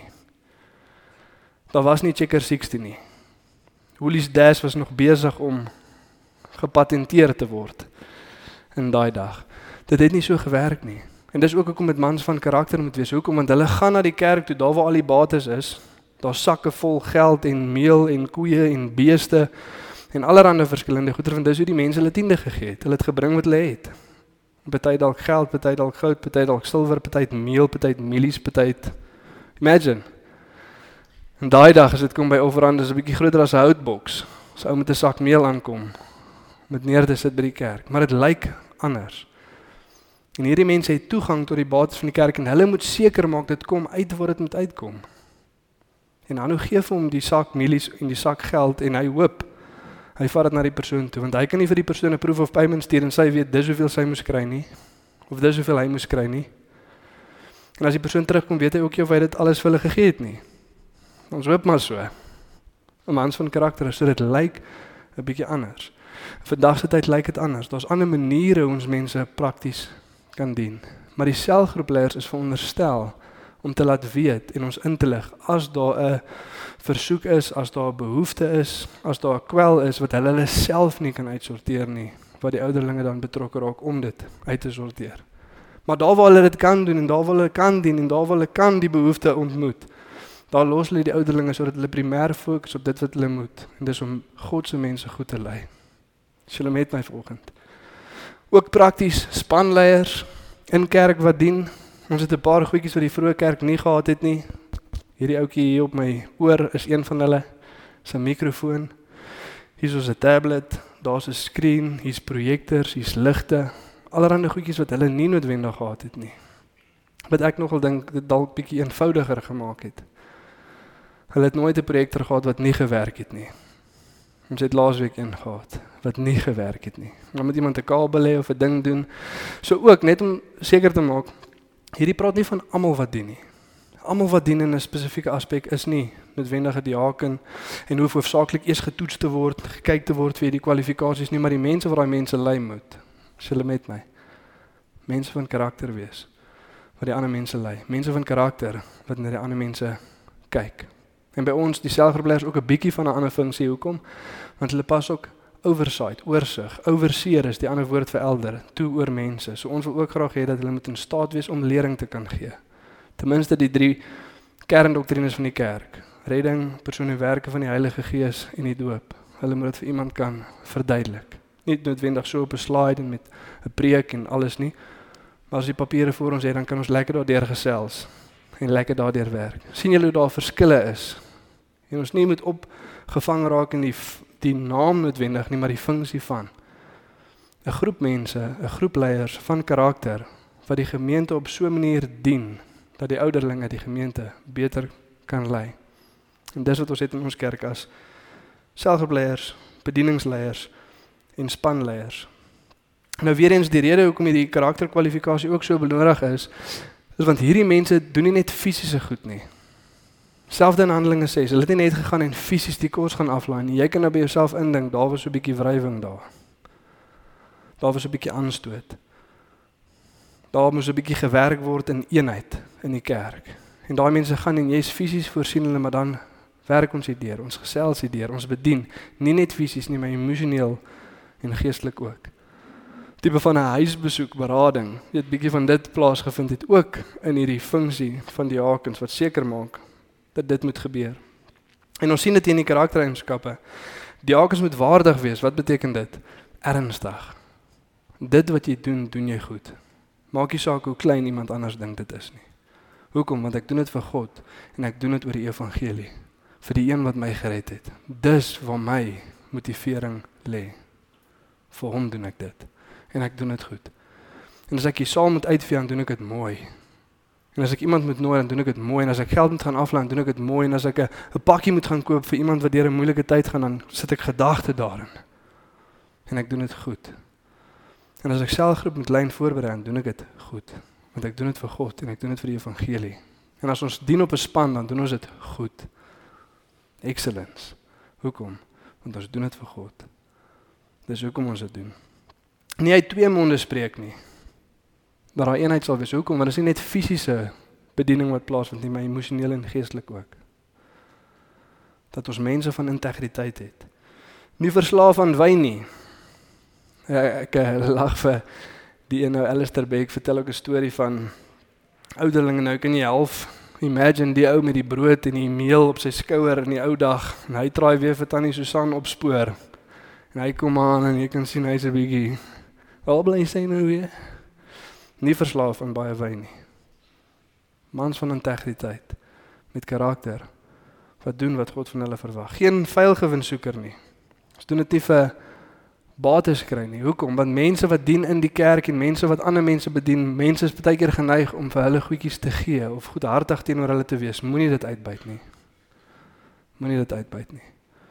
Daar was nie Checker sestig nie. Woolies Dash was nog besig om gepatenteer te word in daai dag. Dit het nie so gewerk nie. En dis ook hoekom dit mans van karakter moet wees. Hoekom? Want hulle gaan na die kerk toe, daar waar al die bates is, daar sakke vol geld en meel en koeie en beeste en allerhande verskillende goeder, want dis hoe die mense hulle tiende gegee het. Hulle het gebring wat hulle het. Party dalk geld, party dalk goud, party dalk silwer, party meel, party mielies, party. Imagine. En daai dag as dit kom by offerande is 'n bietjie groter as 'n houtboks. As ou met 'n sak meel aankom, om dit neer te sit by die kerk, maar dit lyk anders. En hierdie mense het toegang tot die bates van die kerk en hulle moet seker maak dit kom uit waar dit moet uitkom. En dan hoe gee vir hom die sak mielies en die sak geld en hy hoop hy vat dit na die persoon toe, want hy kan nie vir die persoon 'n proof of payment stuur en sy weet dis hoeveel sy moes kry nie, of dis hoeveel hy moes kry nie. En as die persoon terugkom, weet hy ook nie of hy dit alles vir hulle gegee het nie. Ons hoop maar so. 'n Mans van karakter, so dit lyk 'n bietjie anders. Vandag se tyd lyk dit anders. Daar's ander maniere hoe ons mense prakties kan dien. Maar die selgroepleiers is veronderstel om te laat weet en ons in te lig as daar 'n versoek is, as daar 'n behoefte is, as daar 'n kwel is wat hulle hulle self nie kan uitsorteer nie, wat die ouderlinge dan betrokke raak om dit uit te sorteer. Maar daar waar hulle dit kan doen en daar waar hulle kan dien en daar waar hulle kan die behoefte ontmoet, daar los hulle die ouderlinge sodat hulle primêr fokus op dit wat hulle moet, en dis om God se mense goed te lei. Is julle met my vanoggend? Ook prakties spanleiers in kerk wat dien. Ons het 'n paar goedjies wat die vroeë kerk nie gehad het nie. Hierdie ouetjie hier op my oor is een van hulle. Sy mikrofoon. Hier is 'n tablet, daar's 'n skerm, hier's projektors, hier's ligte. Allerhande goedjies wat hulle nie noodwendig gehad het nie. Wat ek nogal dink dit dalk bietjie eenvoudiger gemaak het. Hulle het nooit 'n projektor gehad wat nie gewerk het nie. Ons het laasweek een gehad wat nie gewerk het nie. Dan moet iemand 'n kabel hê of 'n ding doen. So ook net om seker te maak, hierdie praat nie van almal wat dien nie. Almal wat dien in 'n spesifieke aspek is nie noodwendig 'n diaken en hoef hoofsaaklik eers getoets te word, gekyk te word vir die kwalifikasies nie, maar die mense wat daai mense lei moet. Is hulle met my? Mense van karakter wees wat die ander mense lei. Mense van karakter wat na die ander mense kyk. En by ons, die selfgroepleiers ook 'n bietjie van 'n ander funksie. Hoekom? Want hulle pas ook oversight, oorsig. Overseer is die ander woord vir elder, toe oor mense. So ons wil ook graag hê dat hulle moet in staat wees om lering te kan gee. Ten minste die drie kerndoktrines van die kerk. Redding, persoonlike werke van die Heilige Gees en die doop. Hulle moet dit vir iemand kan verduidelik. Nie noodwendig so op 'n slide en met 'n preek en alles nie. Maar as die papiere voor ons het, dan kan ons lekker daardeur gesels en lekker daardeur werk. Sien julle hoe daar verskille is? En ons nie moet opgevang raak in die, die naam noodwendig nie, maar die funksie van 'n groep mense, 'n groep leiers van karakter wat die gemeente op so 'n manier dien dat die ouderlinge die gemeente beter kan lei. En dis wat ons het in ons kerk as selfgroepleiers, bedieningsleiers en spanleiers. Nou weer eens die rede hoekom hierdie karakterkwalifikasie ook so belangrik is, is want hierdie mense doen nie net fisiese goed nie. Selfde in Handelinge ses, hulle het nie net gegaan en fisies die kos gaan aflaai nie. Jy kan nou by jouself indink, daar was so 'n bietjie wrywing daar. Daar was 'n bietjie aanstoot. Daar moes 'n bietjie gewerk word in eenheid in die kerk. En daai mense gaan en jy's fisies voorsien hulle, maar dan werk ons hier deur, ons gesels hier deur, ons bedien, nie net fisies nie, maar emosioneel en geestelik ook. Tipe van 'n huisbesoek, berading, weet bietjie van dit plaasgevind het ook in hierdie funksie van diakens wat seker maak dat dit moet gebeur. En ons sien dit in die karaktereienskappe. Diakens moet waardig wees. Wat beteken dit? Ernstig. Dit wat jy doen, doen jy goed. Maak nie saak hoe klein iemand anders dink dit is nie. Hoekom? Want ek doen dit vir God en ek doen dit oor die evangelie. Vir die een wat my gered het. Dis waar my motivering lê. Vir hom doen ek dit. En ek doen dit goed. En as ek die saal moet uitvee, dan doen ek dit mooi. En as ek iemand moet nooi, dan doen ek dit mooi. En as ek geld moet gaan aflaai, dan doen ek dit mooi. En as ek 'n pakkie moet gaan koop vir iemand wat deur 'n moeilike tyd gaan, dan sit ek gedagte daarin. En ek doen dit goed. En as ek selfgroep met lyn voorberei, dan doen ek dit goed. Want ek doen dit vir God en ek doen dit vir die evangelie. En as ons dien op 'n span, dan doen ons dit goed. Excellence. Hoekom? Want ons doen dit vir God. Dis hoekom ons dit doen. Nie uit twee monde spreek nie. Dat daar eenheid sal wees. Hoekom? Want dit is nie net fisiese bediening wat plaasvind nie, maar emosioneel en geestelik ook. Dat ons mense van integriteit het. Nie verslaaf aan wyn nie. Ek, ek lag vir die een nou, Alistair Beck, vertel ook 'n storie van ouderlinge. Nou kan jy half imagine die ou met die brood en die meel op sy skouer in die ou dag, en hy traai weer vir Tannie Susan op spoor. En hy kom aan en jy kan sien hy's 'n bietjie, waar bly sy nou weer? Nie verslaaf aan baie wyn nie. Mans van integriteit, met karakter, wat doen wat God van hulle verwag. Geen vuilgewinsoeker nie. Ons doen dit nie vir bates kry nie. Hoekom? Want mense wat dien in die kerk en mense wat ander mense bedien, mense is baie keer geneig om vir hulle goedjies te gee of goedhartig teenoor hulle te wees. Moenie dit uitbuit nie. Moenie dit uitbuit nie.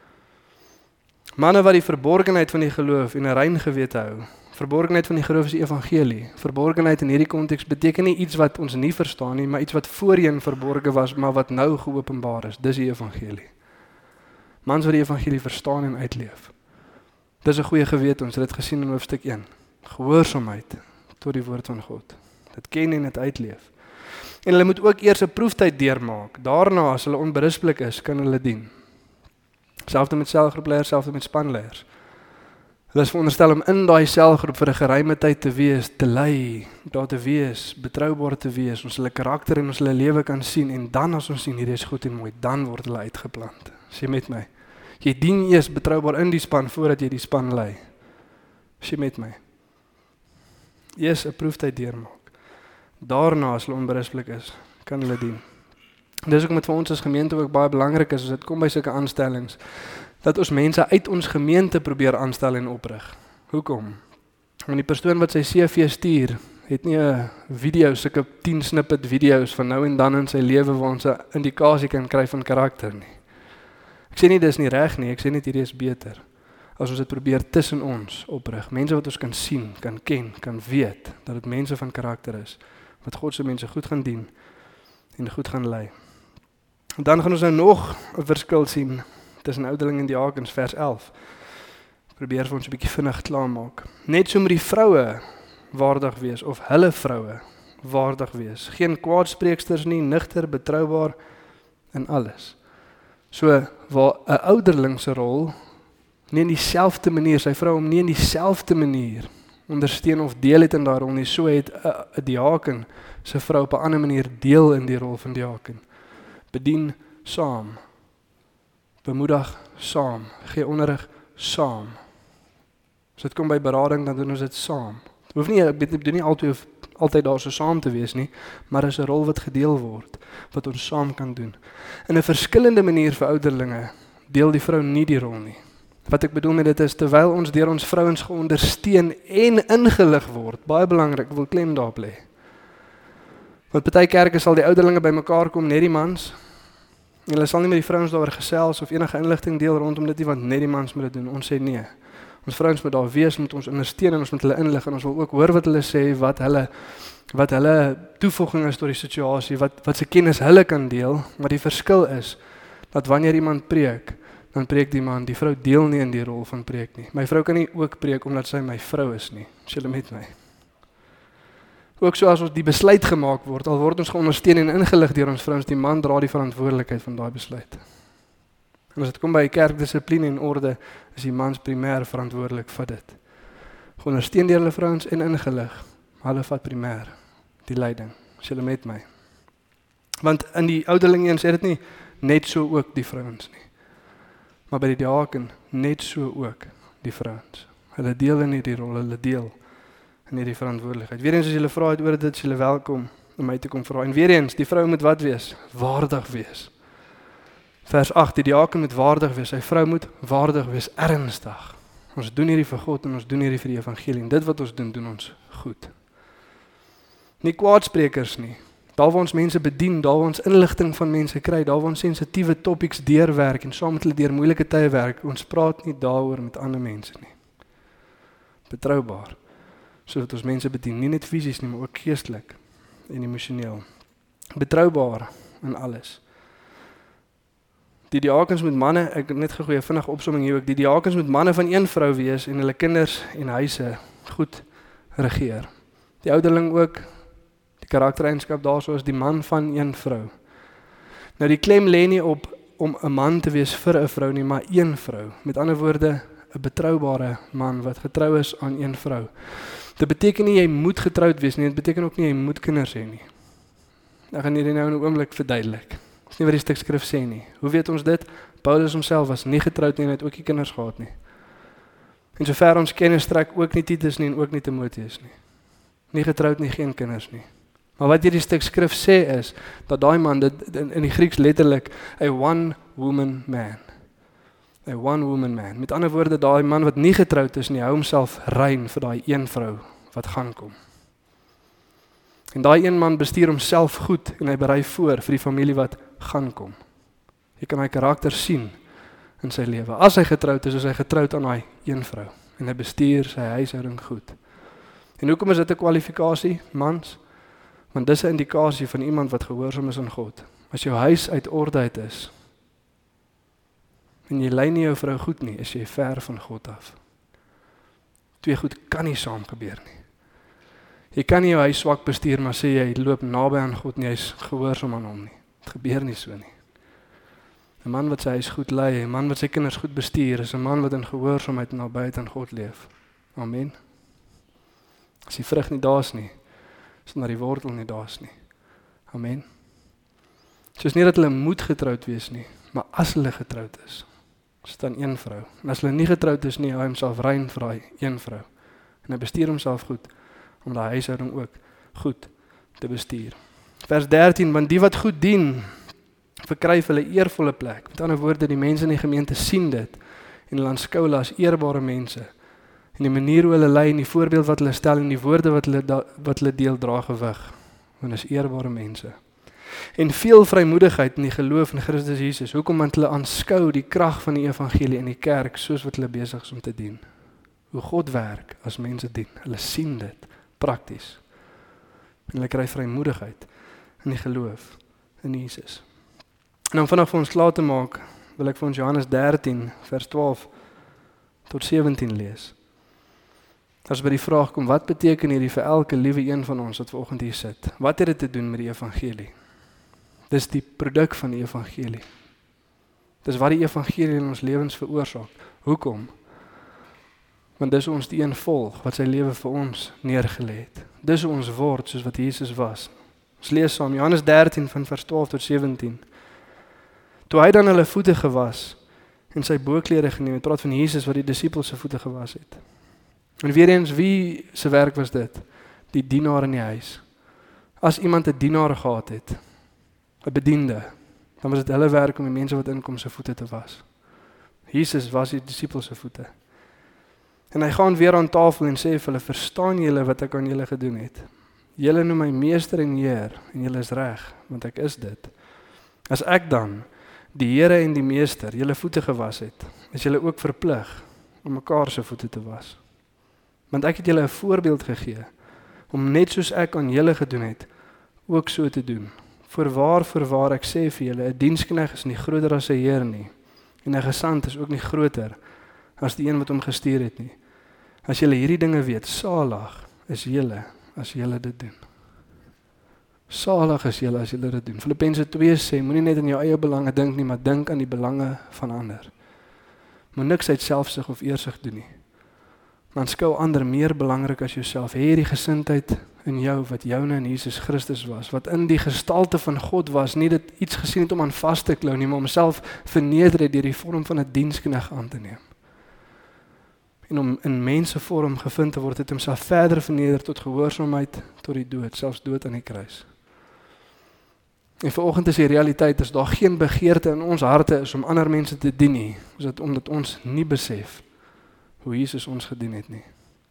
Manne wat die verborgenheid van die geloof en 'n rein gewete hou. Verborgenheid van die geloof is die evangelie. Verborgenheid in hierdie konteks beteken nie iets wat ons nie verstaan nie, maar iets wat voorheen verborge was, maar wat nou geopenbaar is. Dis die evangelie. Mans wat die evangelie verstaan en uitleef. Dis 'n goeie gewete, ons het dit gesien in hoofstuk een. Gehoorsaamheid tot die woord van God. Dit ken en dit uitleef. En hulle moet ook eers 'n proeftyd deurmaak. Daarna, as hulle onberispelik is, kan hulle dien. Selfde met selfgroepleiers, selfde met spanleiers. Hulle is veronderstel om in daai selgroep vir 'n geruime tyd te wees, te lei, daar te wees, betroubaar te wees, ons hulle karakter en ons hulle lewe kan sien, en dan as ons sien hierdie is goed en mooi, dan word hulle uitgeplant. Sê met my. Jy dien eers betroubaar in die span voordat jy die span lei. Sê met my. Eers 'n proeftyd deurmaak. Daarna as hulle onberispelik is, kan hulle dien. Dis ook met vir ons as gemeente ook baie belangrik is, as dit kom by sulke aanstellings, dat ons mense uit ons gemeente probeer aanstel en oprig. Hoekom? Want die persoon wat sy C V stuur, het nie 'n video, sulke tien snippet video's van nou en dan in sy lewe waar ons 'n indikasie kan kry van karakter nie. Ek sê nie dis nie reg nie, ek sê net hierdie is beter. As ons dit probeer tussen ons oprig, mense wat ons kan sien, kan ken, kan weet, dat dit mense van karakter is, wat God se mense goed gaan dien en goed gaan lei. En dan gaan ons nou nog 'n verskil sien tussen ouderlinge en diakens, vers elf. Probeer vir ons 'n bietjie vinnig klaarmaak. Net so moet die vroue waardig wees, of hulle vroue waardig wees. Geen kwaadspreeksters nie, nigter, betroubaar in alles. So waar 'n ouderling se rol nie in dieselfde manier, sy vrou hom nie in dieselfde manier ondersteun of deel het in daai rol nie, so het 'n diaken sy vrou op 'n ander manier deel in die rol van diaken. Bedien saam. Bemoedig saam. Gee onderrig saam. As dit kom by berading, dan doen ons dit saam. Dit hoef nie, ek bedoel nie altyd, altyd daar so saam te wees nie, maar is 'n rol wat gedeel word, wat ons saam kan doen. In 'n verskillende manier vir ouderlinge, deel die vrou nie die rol nie. Wat ek bedoel met dit is, terwyl ons deur ons vrouens geondersteun en ingelig word, baie belangrik, ek wil klem daarop lê. Want party kerke sal die ouderlinge bymekaar kom, net die mans, en hulle sal nie met die vrouens daaroor gesels of enige inligting deel rondom dit nie, want net die mans moet dit doen. Ons sê nee. Ons vrouens moet daar wees, moet ons ondersteun en ons moet hulle inlig en ons wil ook hoor wat hulle sê, wat hulle wat hulle toevoeging is tot die situasie, wat wat se kennis hulle kan deel, maar die verskil is dat wanneer iemand preek, dan preek die man, die vrou deel nie in die rol van preek nie. My vrou kan nie ook preek omdat sy my vrou is nie. Is julle met my? Ook so as ons die besluit gemaak word, al word ons geondersteun en ingelig deur ons vrouens, die man dra die verantwoordelikheid van daai besluit. En as dit kom by kerkdissipline en orde, is die mans primêr verantwoordelik vir dit. Geondersteun deur hulle vrouens en ingelig, maar hulle vat primêr die leiding. Is julle met my? Want in die ouderlinge eens sê dit nie net so ook die vrouens nie. Maar by die diaken net so ook die vrouens. Hulle deel in hierdie rol, hulle deel in hierdie verantwoordelikheid. Weer eens as julle vra het oor dit, is julle welkom om my te kom vra. En weer eens, die vrou moet wat wees? Waardig wees. Vers agt, die diaken moet waardig wees, sy vrou moet waardig wees, ernstig. Ons doen hierdie vir God en ons doen hierdie vir die evangelie. En dit wat ons doen, doen ons goed. Nie kwaadsprekers nie. Daar waar ons mense bedien, daar waar ons inligting van mense kry, daar waar ons sensitiewe topics deurwerk en saam met hulle deur moeilike tye werk, ons praat nie daaroor met ander mense nie. Betroubaar, sodat ons mense bedien, nie net fisies nie, maar ook geestelik en emosioneel. Betroubaar in alles. Die diakens moet manne, ek het net gegooi 'n vinnige opsomming hier ook, die diakens moet manne van een vrou wees en hulle kinders en huise goed regeer. Die ouderling ook, die karaktereienskap daarso is die man van een vrou. Nou die klem lê nie op om 'n man te wees vir 'n vrou nie, maar een vrou. Met ander woorde, 'n betroubare man wat getrou is aan een vrou. Dit beteken nie jy moet getroud wees nie, dit beteken ook nie jy moet kinders hê nie. Ek gaan hierdie nou in 'n oomblik verduidelik. Dis nie wat die stuk skrif sê nie. Hoe weet ons dit? Paulus homself was nie getroud nie en het ook nie kinders gehad nie. En sover ons kennis strek ook nie Titus nie en ook nie Timoteus nie. Nie getroud nie, geen kinders nie. Maar wat hierdie stuk skrif sê is, dat daai man, dit in, in die Grieks letterlik, a one woman man. A one woman man. Met ander woorde, daai man wat nie getroud is nie, hou homself rein vir daai een vrou wat gaan kom. En daai een man bestuur homself goed en hy berei voor vir die familie wat gaan kom. Jy kan hy karakter sien in sy lewe. As hy getroud is, is hy getroud aan daai een vrou en hy bestuur sy huishouding goed. En hoekom is dit 'n kwalifikasie, mans? Want dis 'n indikasie van iemand wat gehoorsaam is aan God. As jou huis uit orde uit is en jy lei nie jou vrou goed nie, is jy ver van God af. Twee goed kan nie saam gebeur nie. Jy kan nie jou huis swak bestuur, maar sê jy loop naby aan God nie, jy is gehoorsaam aan hom nie. Dit gebeur nie so nie. 'n Man wat sy huis goed lei, 'n man wat sy kinders goed bestuur, is 'n man wat in gehoorsaamheid en nabyheid aan God leef. Amen. As die vrug nie daar's nie, is maar die wortel nie daar's nie. Amen. Soos nie dat hulle moet getroud wees nie, maar as hulle getroud is, is dit dan een vrou. En as hulle nie getroud is nie, hou hy homself rein vir daai een vrou. En hy bestuur homself goed, om die huishouding ook goed te bestuur. Vers dertien, want die wat goed dien, verkry vir hulle eervolle plek. Met ander woorde, die mense in die gemeente sien dit, en hulle aanskou hulle as eerbare mense. En die manier hoe hulle lei, en die voorbeeld wat hulle stel, en die woorde wat hulle, da, wat hulle deel, dra gewig. Want is eerbare mense. En veel vrymoedigheid in die geloof in Christus Jesus. Hoekom? Want hulle aanskou die krag van die evangelie in die kerk, soos wat hulle besig is om te dien. Hoe God werk as mense dien. Hulle sien dit prakties. En hulle kry vrymoedigheid in die geloof in Jesus. En om vanaf vir ons klaar te maak, wil ek vir ons Johannes dertien, vers twaalf tot sewentien lees. As by die vraag kom, wat beteken hierdie vir elke liewe een van ons wat vanoggend hier sit? Wat het dit te doen met die evangelie? Dis die produk van die evangelie. Dis wat die evangelie in ons lewens veroorsaak. Hoekom? Want dis hoe ons die een volg wat sy lewe vir ons neergelê het. Dis hoe ons word soos wat Jesus was. Ons lees saam Johannes dertien van vers twaalf tot sewentien. Toe hy dan hulle voete gewas en sy boklere geneem het, praat van Jesus wat die disippels se voete gewas het. En weer eens, wie se werk was dit? Die dienaar in die huis. As iemand 'n dienaar gehad het, 'n bediende, dan was dit hulle werk om die mense wat inkom se voete te was. Jesus was die disippels se voete. En hy gaan weer aan tafel en sê vir hulle, verstaan julle wat ek aan julle gedoen het? Julle noem my meester en Heer, en julle is reg, want ek is dit. As ek dan, die Here en die meester, julle voete gewas het, is julle ook verplig om mekaar se voete te was. Want ek het julle 'n voorbeeld gegee, om net soos ek aan julle gedoen het, ook so te doen. Voorwaar, voorwaar, ek sê vir julle, 'n diensknegt is nie groter as sy Heer nie, en 'n gesant is ook nie groter as die een wat hom gestuur het nie. As julle hierdie dinge weet, salig is julle as julle dit doen. Salig is julle as julle dit doen. Filippense twee sê, moenie net aan jou eie belange dink nie, maar dink aan die belange van ander. Moet niks uit selfsug of eersug doen nie. Maar skou ander meer belangrik as jouself. Hê hierdie gesindheid in jou wat joune in Jesus Christus was, wat in die gestalte van God was, nie dit iets gesien het om aan vas te klou nie, maar homself verneder het deur die vorm van 'n diensknegt aan te neem. En om in mensevorm gevind te word, het homself verder verneder tot gehoorsaamheid tot die dood, selfs dood aan die kruis. En vanoggend is die realiteit, is daar geen begeerte in ons harte is om ander mense te dien nie, is dit omdat ons nie besef hoe Jesus ons gedien het nie.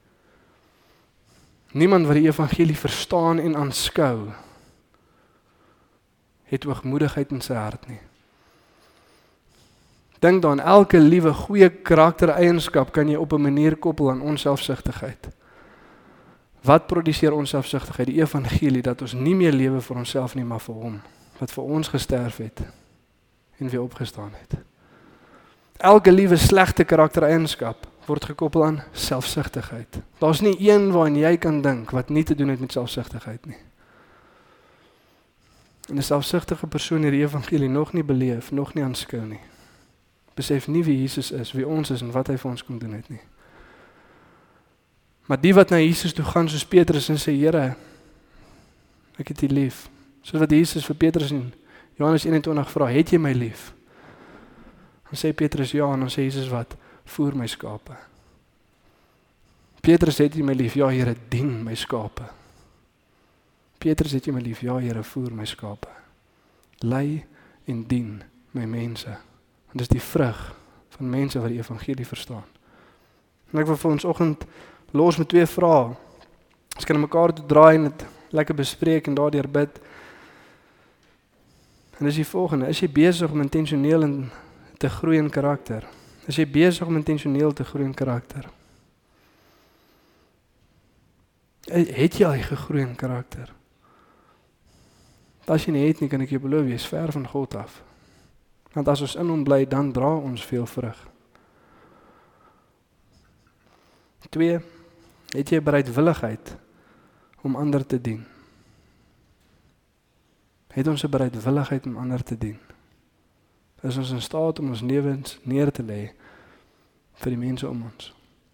Niemand wat die evangelie verstaan en aanskou, het hoogmoedigheid in sy hart nie. Dink dan, elke liewe goeie karaktereienskap kan jy op 'n manier koppel aan onselfsugtigheid. Wat produseer onselfsugtigheid? Die evangelie, dat ons nie meer lewe vir onsself nie, maar vir hom, wat vir ons gesterf het en weer opgestaan het. Elke liewe slegte karaktereienskap word gekoppel aan selfsugtigheid. Daar's nie een waarin jy kan dink wat nie te doen het met selfsugtigheid nie. En 'n selfsugtige persoon het die evangelie nog nie beleef, nog nie aanskou nie. Besef nie wie Jesus is, wie ons is en wat hy vir ons kom doen het nie. Maar die wat na Jesus toe gaan soos Petrus en sê, Here, ek het U lief. Soos wat Jesus vir Petrus in Johannes eenentwintig vra, het jy my lief? Dan sê Petrus ja, en dan sê Jesus wat? Voer my skape. Petrus, het jy my lief? Ja, Here, dien my skape. Petrus, het jy my lief? Ja, Here, voer my skape. Lei en dien my mense. En dis die vrug van mense wat die evangelie verstaan. En ek wil vir ons oggend los met twee vrae. Ons kan mekaar toe draai en dit lekker bespreek en daardeur bid. En dis die volgende, is jy besig om intentioneel in te groei in karakter? Is jy besig om intentioneel te groei in karakter? Het jy al gegroei in karakter? As jy nie het nie, kan ek jou beloof, jy is ver van God af. Want as ons in hom bly, dan dra ons veel vrug. Twee, het jy bereidwilligheid om ander te dien? Het ons 'n bereidwilligheid om ander te dien? Is ons in staat om ons lewens neer te lê vir die mense om ons?